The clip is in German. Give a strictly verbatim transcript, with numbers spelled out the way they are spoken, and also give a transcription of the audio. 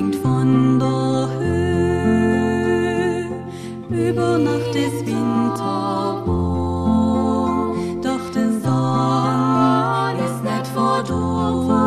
kommt von der Höhe über Nacht des Winterborn, doch der Sonn ist nicht verdorben.